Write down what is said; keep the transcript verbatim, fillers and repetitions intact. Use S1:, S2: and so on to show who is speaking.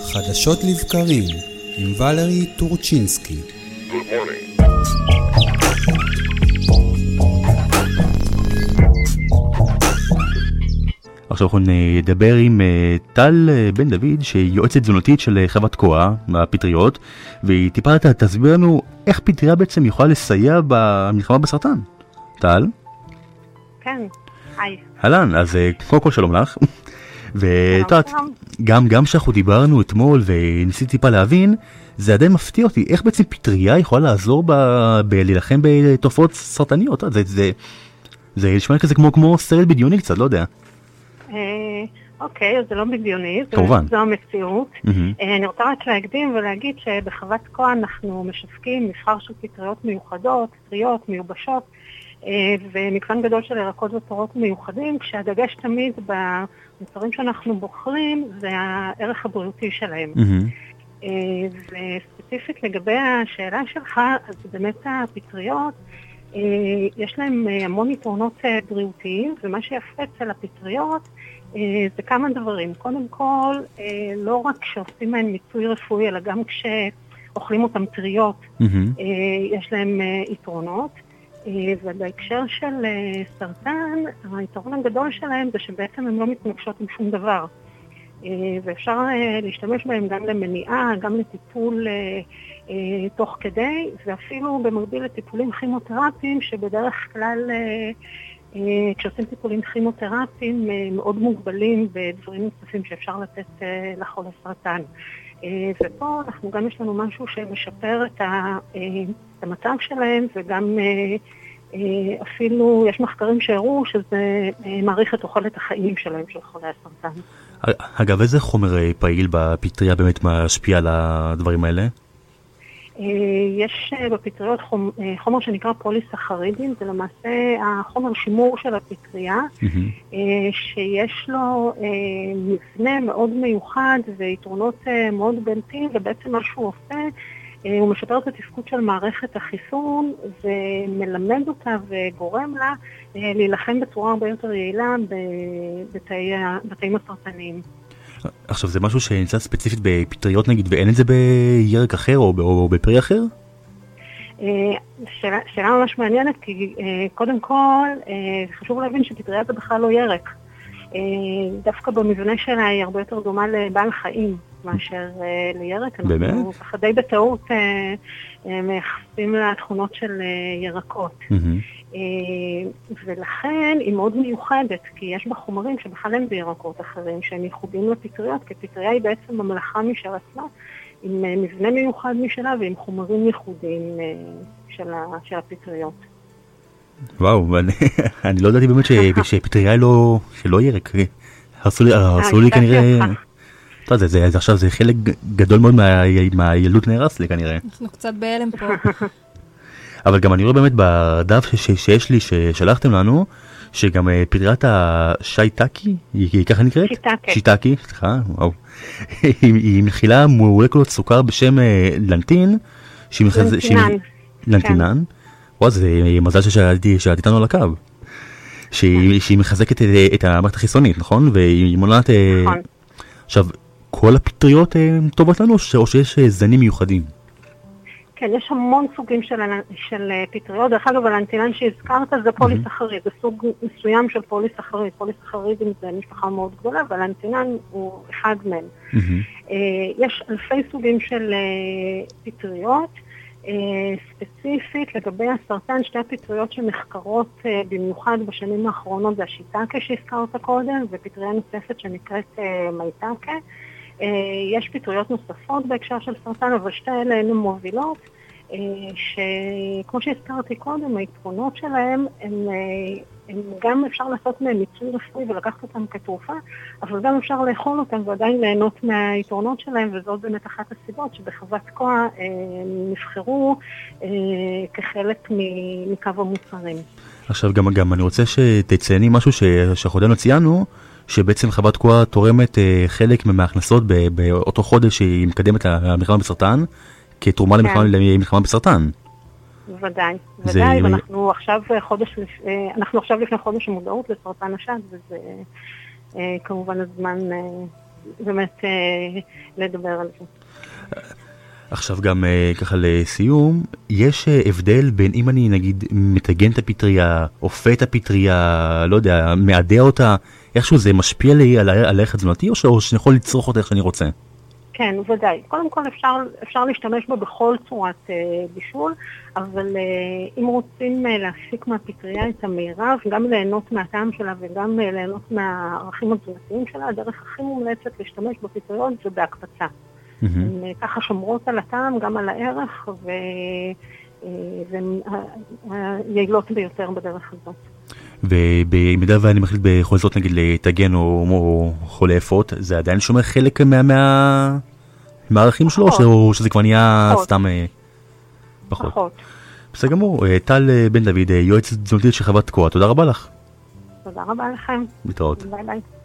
S1: חדשות לבקרים עם ולרי טורצ'ינסקי.
S2: עכשיו אנחנו נדבר עם טל בן דוד שהיא יועצת תזונתית של חוות תקוע מהפטריות, והיא טיפה תסביר לנו איך פטריה בעצם יכולה לסייע במלחמה בסרטן. טל?
S3: כן, היי.
S2: אהלן, אז קודם כל שלום לך. ואת גם גם שאנחנו דיברנו אתמול וניסיתי טיפה להבין, זה עדיין מפתיע אותי איך בעצם פטריה יכולה לעזור בלהילחם בתופעות סרטניות. זה זה זה נשמע כזה כמו כמו סרט בדיוני קצת, לא יודע.
S3: אוקיי, אז זה לא בדיוני,
S2: כמובן.
S3: זו המציאות. אני רוצה רק להקדים ולהגיד שבחוות תקוע אנחנו משווקים מבחר של פטריות מיוחדות, פטריות מיובשות, ומגוון גדול של ירקות ופירות מיוחדים, כשהדגש תמיד במוצרים שאנחנו בוחרים זה הערך הבריאותי שלהם. וספציפית לגבי השאלה שלך, אז באמת הפטריות, יש להם המון יתרונות בריאותיים, ומה שיפה אצל הפטריות זה כמה דברים. קודם כל, לא רק שעושים להם מיצוי רפואי, אלא גם כשאוכלים אותם טריות, יש להם יתרונות. ובהקשר של סרטן, היתרון הגדול שלהם זה שבעצם הם לא מתנגשות עם שום דבר. ואפשר להשתמש בהם גם למניעה, גם לטיפול תוך כדי, ואפילו במקביל לטיפולים כימותרפיים, שבדרך כלל כשעושים טיפולים כימותרפיים מאוד מוגבלים בדברים נוספים שאפשר לתת לחולי סרטן. ופה אנחנו גם יש לנו משהו שמשפר את המצב שלהם, וגם אפילו יש מחקרים שהראו שזה מעריך את תוחלת החיים שלהם של חולי הסרטן.
S2: אגב, איזה חומר פעיל בפטריה באמת משפיע על הדברים האלה?
S3: יש בפטריות חומר שנקרא פוליסחרידים, זה למעשה החומר שימור של הפטריה, שיש לו מבנה מאוד מיוחד ויתרונות מאוד בולטים, ובעצם מה שהוא עושה, הוא משפר את התפקוד של מערכת החיסון ומלמד אותה וגורם לה להילחם בצורה הרבה יותר יעילה בתאים הסרטניים.
S2: עכשיו, זה משהו שנמצא ספציפית בפטריות נגיד, ואין את זה בירק אחר או, או בפרי אחר?
S3: שאלה, שאלה ממש מעניינת, כי קודם כל חשוב להבין שפטריה זה בכלל לא ירק. דווקא במבנה שלה היא הרבה יותר דומה לבעל חיים מאשר לירק.
S2: באמת?
S3: אנחנו ככה די בטעות מייחסים לתכונות של ירקות. ולכן היא מאוד מיוחדת, כי יש בה חומרים שבכלל אין בירקות אחרים שהם ייחודים לפטריות, כי פטריה היא בעצם ממלכה משל עצמה, עם מבנה מיוחד משלה ועם חומרים ייחודיים של הפטריות.
S2: וואו, אני לא ידעתי באמת שפטריה היא לא ירק. הרסו לי כנראה... עכשיו זה חלק גדול מאוד מהילדות נהרס לי כנראה.
S4: אנחנו קצת בהלם פה.
S2: אבל גם אני רואה באמת בדף שיש לי ששלחתם לנו, שגם פטריית השייטקי, היא ככה נקראת?
S3: שיטקי.
S2: שיטקי, סליחה, וואו. היא מכילה מולקולות סוכר בשם לנטין.
S3: לנטינן.
S2: לנטינן. וואו, זה מזל ששאלתי איתנו על הקו. שהיא מחזקת את המערכת החיסונית, נכון? והיא מונעת...
S3: נכון.
S2: עכשיו, כל הפטריות טובות לנו, או שיש זנים מיוחדים?
S3: כן, יש המון סוגים של, של פטריות. דרך אגב, הלנטינן שהזכרת זה פוליסחריד, זה סוג מסוים של פוליסחריד. פוליסחרידים זה משפחה מאוד גדולה, והלנטינן הוא אחד מהם. יש אלפי סוגים של פטריות. ספציפית לגבי הסרטן, שתי הפטריות שמחקרות במיוחד בשנים האחרונות זה השיטקה שהזכרת קודם, ופטריה נוספת שנקראת מייטקה. יש פטריות נוספות בהקשר של סרטן, אבל שתי אלה הן מובילות, שכמו שהזכרתי קודם, היתרונות שלהם הם, הם גם אפשר לעשות מהם מיצוי רפואי ולקחת אותם כתרופה, אבל גם אפשר לאכול אותם ועדיין ליהנות מהיתרונות שלהם, וזאת באמת אחת הסיבות שבחוות תקוע נבחרו כחלק מקו המוצרים. עכשיו
S2: גם, גם אני רוצה שתצייני משהו שאנחנו ציינו, שבעצם חוות תקוע תורמת חלק מההכנסות באותו חודש שהיא מקדמת למלחמה בסרטן, כתרומה למלחמה בסרטן.
S3: ודאי, ודאי, ואנחנו עכשיו חודש, אנחנו עכשיו לפני חודש המודעות לסרטן השד, וזה כמובן הזמן באמת לדבר על זה.
S2: עכשיו גם ככה לסיום, יש הבדל בין אם אני נגיד מטגן את הפטריה, אופה את הפטריה, לא יודע, מעדה אותה, איכשהו זה משפיע לי על הערך התזונתי, או שאני יכול לצרוך אותה איך שאני רוצה?
S3: כן, ודאי. קודם כל אפשר, אפשר להשתמש בה בכל צורת אה, בישול, אבל אה, אם רוצים אה, להפיק מהפטריה את המירב, גם ליהנות מהטעם שלה וגם אה, ליהנות מהערכים התזונתיים שלה, הדרך הכי מומלצת להשתמש בפטריות זה בהקפצה. Mm-hmm. הן אה, ככה שומרות על הטעם, גם על הערך, והן אה, היעילות ביותר בדרך הזאת.
S2: ובמידה ואני מחליט בכל זאת נגיד לטגן או, או חולה אפות, זה עדיין שומר חלק מה, מה, מהערכים שלו, או שזה כבר נהיה פחות. סתם פחות? פחות. בסדר גמור, טל בן דוד, יועץ תזונתית של חברת תקוע, תודה רבה לך.
S3: תודה רבה לכם.
S2: להתראות.
S3: ביי ביי.